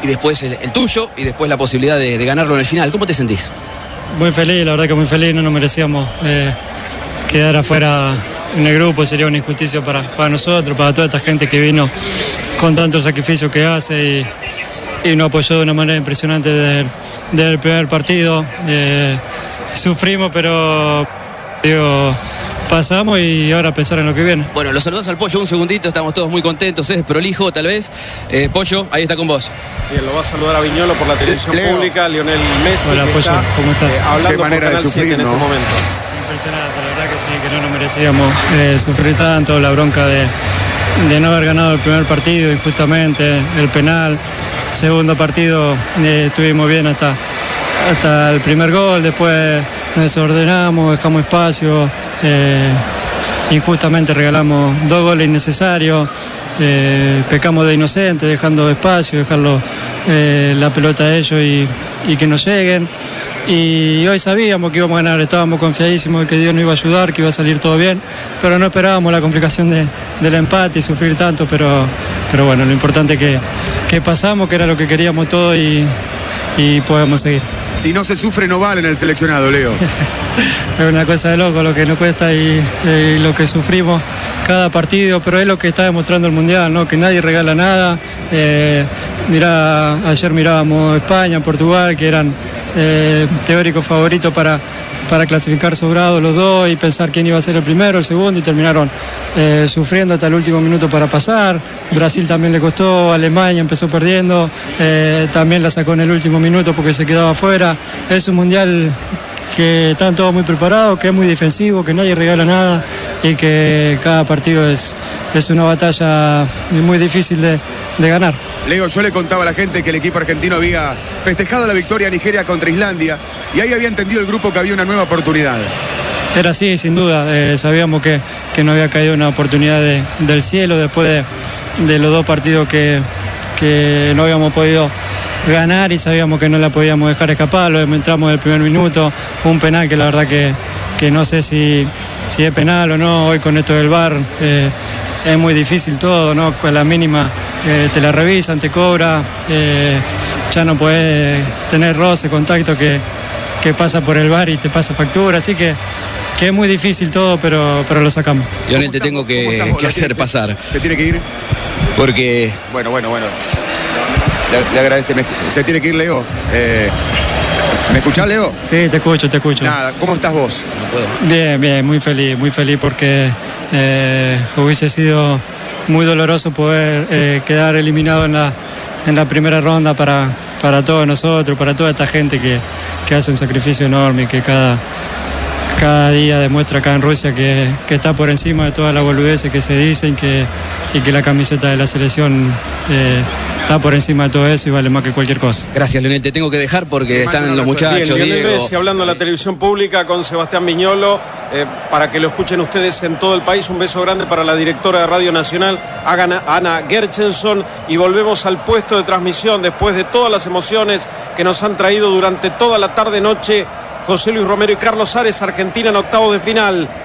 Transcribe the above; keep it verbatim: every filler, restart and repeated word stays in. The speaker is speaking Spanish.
y después el, el tuyo y después la posibilidad de, de ganarlo en el final. ¿Cómo te sentís? Muy feliz, la verdad que muy feliz, no nos merecíamos eh, quedar afuera en el grupo, sería una injusticia para, para nosotros, para toda esta gente que vino con tanto sacrificio que hace y, y nos apoyó de una manera impresionante desde, desde el primer partido. Eh, sufrimos, pero digo, pasamos y ahora pensar en lo que viene. Bueno, los saludos al Pollo un segundito, estamos todos muy contentos, es prolijo tal vez. Eh, Pollo, ahí está con vos. Bien, lo va a saludar a Viñolo por la televisión Leo. pública, Lionel Messi. Hola, que Pollo, está, ¿cómo estás? eh, hablando Qué manera por Canal de sufrir, siete en ¿no? este momento. Impresionante, la verdad que sí, que no nos merecíamos eh, sufrir tanto, la bronca de, de no haber ganado el primer partido injustamente, el penal. Segundo partido eh, estuvimos bien hasta, hasta el primer gol, después nos desordenamos, dejamos espacio, eh, injustamente regalamos dos goles innecesarios, eh, pecamos de inocente, dejando espacio, dejarlo eh, la pelota a ellos y, y que nos lleguen. Y hoy sabíamos que íbamos a ganar, estábamos confiadísimos de que Dios nos iba a ayudar, que iba a salir todo bien, pero no esperábamos la complicación de, del empate y sufrir tanto, pero, pero bueno, lo importante es que, que pasamos, que era lo que queríamos todos y, y podemos seguir. Si no se sufre, no vale en el seleccionado, Leo. Es una cosa de loco lo que nos cuesta y, y lo que sufrimos cada partido, pero es lo que está demostrando el Mundial, ¿no? Que nadie regala nada. Eh, mirá, ayer mirábamos España, Portugal, que eran eh, teóricos favoritos para, para clasificar sobrados los dos y pensar quién iba a ser el primero, el segundo, y terminaron eh, sufriendo hasta el último minuto para pasar. Brasil también le costó, Alemania empezó perdiendo, eh, también la sacó en el último minuto porque se quedaba afuera. Es un Mundial que están todos muy preparados, que es muy defensivo, que nadie regala nada y que cada partido es, es una batalla muy difícil de, de ganar. Leo, yo le contaba a la gente que el equipo argentino había festejado la victoria de Nigeria contra Islandia y ahí había entendido el grupo que había una nueva oportunidad. Era así, sin duda. Eh, sabíamos que, que no había caído una oportunidad de, del cielo después de, de los dos partidos que, que no habíamos podido ganar y sabíamos que no la podíamos dejar escapar. Lo entramos del primer minuto, un penal que la verdad que, que no sé si, si es penal o no. Hoy con esto del V A R eh, es muy difícil todo, ¿no? Con la mínima eh, te la revisan, te cobra, eh, ya no podés tener roce, contacto que, que pasa por el V A R y te pasa factura, así que que es muy difícil todo, pero, pero lo sacamos. Lionel, te tengo que, que hacer pasar. ¿Se tiene que ir? Porque... Bueno, bueno, bueno. Le, le agradece. Me, se tiene que ir, Leo. Eh, ¿Me escuchás, Leo? Sí, te escucho, te escucho. Nada, ¿cómo estás vos? No puedo. Bien, bien, muy feliz, muy feliz porque eh, hubiese sido muy doloroso poder eh, quedar eliminado en la, en la primera ronda para, para todos nosotros, para toda esta gente que, que hace un sacrificio enorme y que cada... cada día demuestra acá en Rusia que, que está por encima de todas las boludeces que se dicen que, y que la camiseta de la selección eh, está por encima de todo eso y vale más que cualquier cosa. Gracias, Lionel, te tengo que dejar porque están los muchachos, Bien, Lionel Diego. Messi hablando en la televisión pública con Sebastián Viñolo, eh, para que lo escuchen ustedes en todo el país. Un beso grande para la directora de Radio Nacional, Ana Gershenson, y volvemos al puesto de transmisión después de todas las emociones que nos han traído durante toda la tarde-noche José Luis Romero y Carlos Ares. Argentina en octavos de final.